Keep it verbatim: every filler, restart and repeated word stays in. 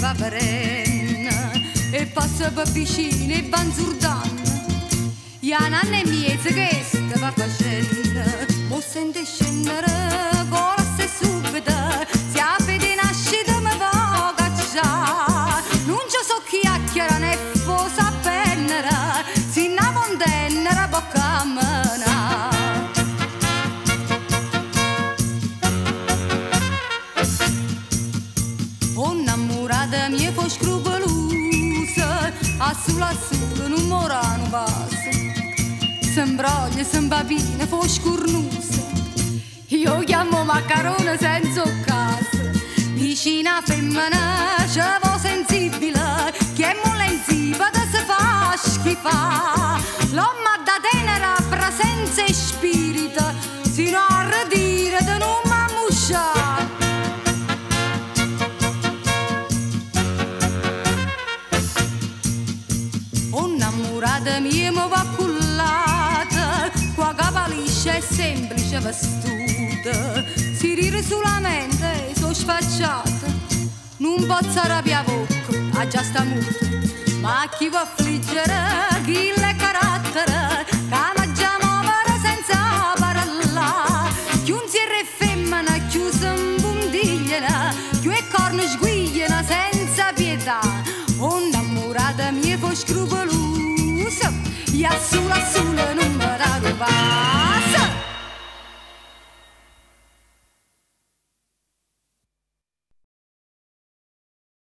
va perenne e passa per vicino e van zurdan. Ja nanne miezza che stava facendo, mo sente scendere corse subito, si apre di nascita mi va cacciare, non ci so chiacchiera né fosa pennera, si na montennera bocca a mena. Oh innamorata mia fu scrupolosa, a sulla sulla non mora non passa, s'imbroglia, s'imbabina, fu scurnusa, io chiamo maccarone senza casa, vicina femmina, c'è vo sensibile, che è molenziva da se fa schifà, l'uomo da tenera presenza e spirito, sino a ridire da non m'ammusciare. Innamorata mia mi va cullata, qua capa liscia e semplice vestuta, si ride solamente, so sfacciata, non posso arrabbiare poco, ha già sta muta, ma chi può affliggere, chi le carattere, che ma già muovere senza parlare, chi un zierre femmina, chiusa in puntigliana, chi è corno sguigliana senza pietà. Oh innamorata mia fu scrupolosa, e a sola sola non mi da rubare.